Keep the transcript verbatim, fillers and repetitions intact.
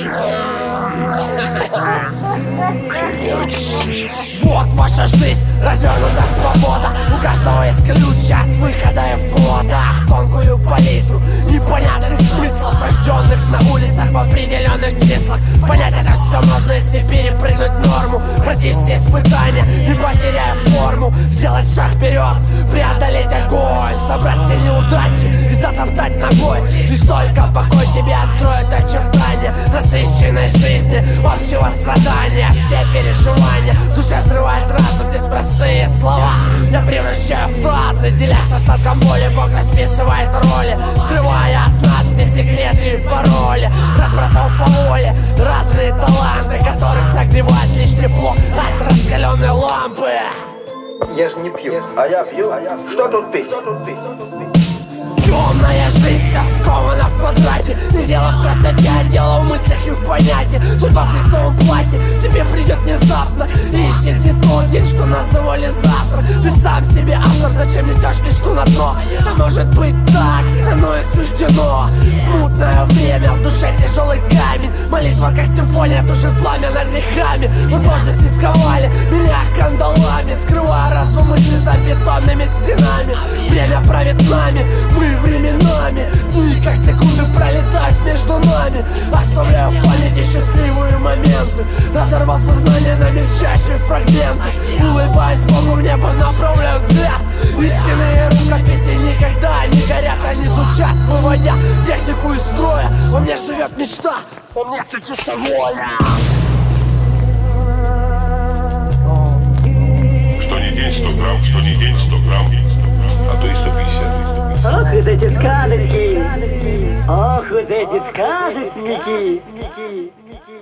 Вот ваша жизнь, развернута свобода. У каждого есть ключ от выхода и ввода в тонкую палитру непонятных смыслов, рожденных на улицах в определенных числах. Понять это все можно, если перепрыгнуть норму, пройти все испытания, не потеряя форму. Сделать шаг вперед, преодолеть огонь, собрать все неудачи и затоптать ногой. Лишь только покой тебе откроет очертания насыщенной жизни, общего страдания. Все переживания в душе взрывает разум, здесь простые слова я превращаю в фразы, делясь остатком боли. Бог расписывает роли, скрывая от нас все секреты и пароли. Разбросав по воле разные таланты, которые согревают лишь тепло от раскаленной лампы. Я же не пью, а я пью. Что тут пить? Темная жизнь вся скована в квадрате. Не дело в красоте, а дело в мыслях и в понятии. Судьба в крестовом платье тебе придет внезапно и исчезнет тот день, что называли завтра. Ты сам себе автор, зачем несешь мечту на дно? А может быть так, оно и суждено. Смутное время, в душе тяжелый камень. Молитва как симфония тушит пламя над грехами. Возможности сковали меня кандалами, скрывая разум мысли за бетонными стенами. Время правит нами, мы временами. Дни как секунды пролетают между нами. Оставляю в памяти счастливые моменты, разорвав сознание на мельчайшие фрагменты. Улыбаясь Богу в небо, направляю взгляд. Истинные рукописи никогда не горят, они звучат, выводя технику из строя. Во мне живет мечта, во мне стучится воля. Что не день сто грамм, что не день сто грамм, а то и сто пятьдесят. Ох, вот эти сказочки! Ох, вот эти сказочники!